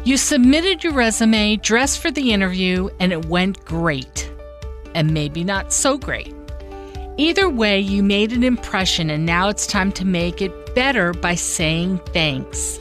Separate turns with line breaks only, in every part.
You submitted your resume, dressed for the interview, and it went great. And maybe not so great. Either way, you made an impression, and now it's time to make it better by saying thanks.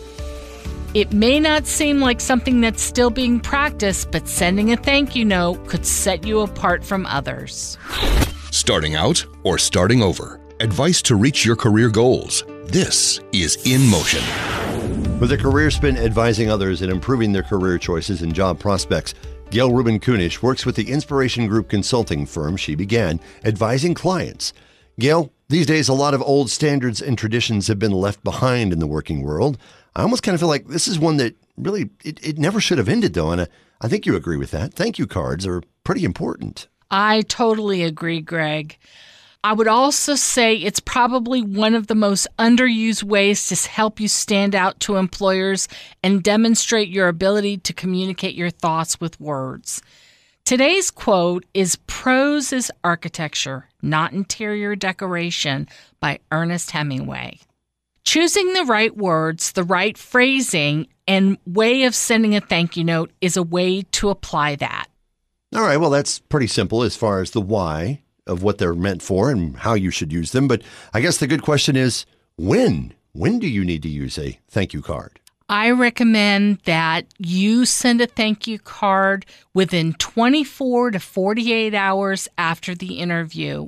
It may not seem like something that's still being practiced, but sending a thank you note could set you apart from others.
Starting out or starting over? Advice to reach your career goals. This is In Motion.
With a career spin advising others in improving their career choices and job prospects, Gail Rubin-Kunish works with the Inspiration Group consulting firm she began advising clients. Gail, these days a lot of old standards and traditions have been left behind in the working world. I almost kind of feel like this is one that really, it never should have ended, though, and I think you agree with that. Thank you cards are pretty important.
I totally agree, Greg. I would also say it's probably one of the most underused ways to help you stand out to employers and demonstrate your ability to communicate your thoughts with words. Today's quote is "Prose is architecture, not interior decoration" by Ernest Hemingway. Choosing the right words, the right phrasing, and way of sending a thank you note is a way to apply that.
All right, well, that's pretty simple as far as the why of what they're meant for and how you should use them. But I guess the good question is, when? When do you need to use a thank you card?
I recommend that you send a thank you card within 24 to 48 hours after the interview.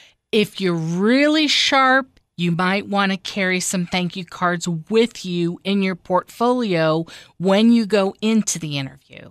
If you're really sharp, you might want to carry some thank you cards with you in your portfolio when you go into the interview.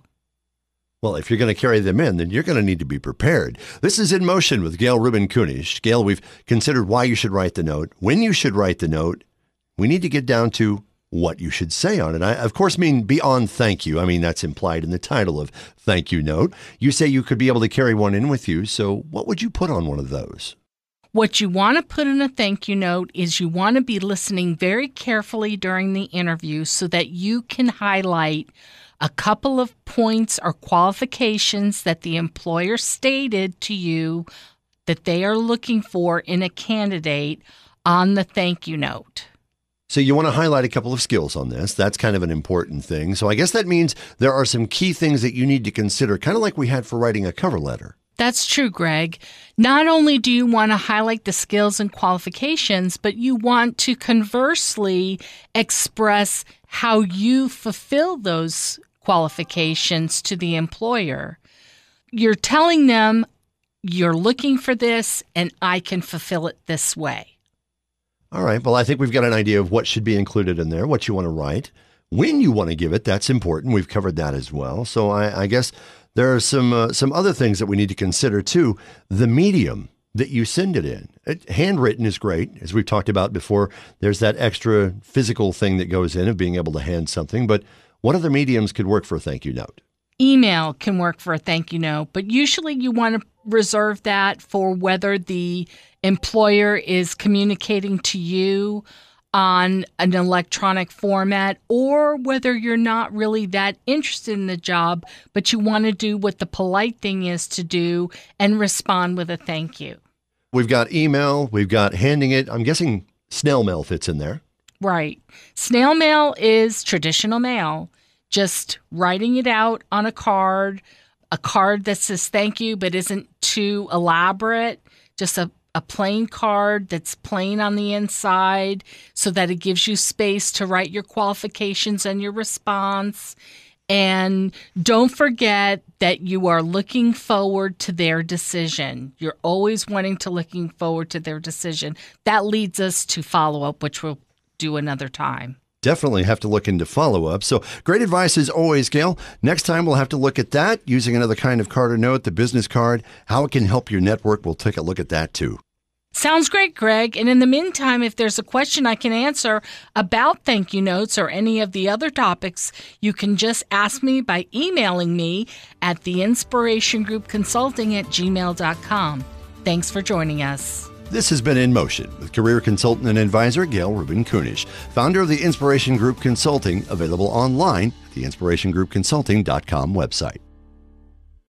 Well, if you're going to carry them in, then you're going to need to be prepared. This is In Motion with Gail Rubin-Kunish. Gail, we've considered why you should write the note, when you should write the note. We need to get down to what you should say on it. I, of course, mean beyond thank you. I mean, that's implied in the title of thank you note. You say you could be able to carry one in with you. So what would you put on one of those?
What you want to put in a thank you note is you want to be listening very carefully during the interview so that you can highlight a couple of points or qualifications that the employer stated to you that they are looking for in a candidate on the thank you note.
So you want to highlight a couple of skills on this. That's kind of an important thing. So I guess that means there are some key things that you need to consider, kind of like we had for writing a cover letter.
That's true, Greg. Not only do you want to highlight the skills and qualifications, but you want to conversely express how you fulfill those qualifications to the employer. You're telling them you're looking for this and I can fulfill it this way.
All right. Well, I think we've got an idea of what should be included in there, what you want to write, when you want to give it. That's important. We've covered that as well. So I guess there are some other things that we need to consider too. The medium that you send it in. Handwritten is great. As we've talked about before, there's that extra physical thing that goes in of being able to hand something. But what other mediums could work for a thank you note?
Email can work for a thank you note, but usually you want to reserve that for whether the employer is communicating to you on an electronic format or whether you're not really that interested in the job, but you want to do what the polite thing is to do and respond with a thank you.
We've got email, we've got handing it. I'm guessing snail mail fits in there.
Right. Snail mail is traditional mail. Just writing it out on a card that says thank you but isn't too elaborate, just a plain card that's plain on the inside so that it gives you space to write your qualifications and your response. And don't forget that you are looking forward to their decision. You're always wanting to looking forward to their decision. That leads us to follow-up, which we'll do another time.
Definitely have to look into follow-up. So great advice as always, Gail. Next time we'll have to look at that using another kind of card or note, the business card, how it can help your network. We'll take a look at that too.
Sounds great, Greg. And in the meantime, if there's a question I can answer about thank you notes or any of the other topics, you can just ask me by emailing me at theinspirationgroupconsulting@gmail.com. Thanks for joining us.
This has been In Motion with career consultant and advisor Gail Rubin-Kunish, founder of the Inspiration Group Consulting, available online at the inspirationgroupconsulting.com website.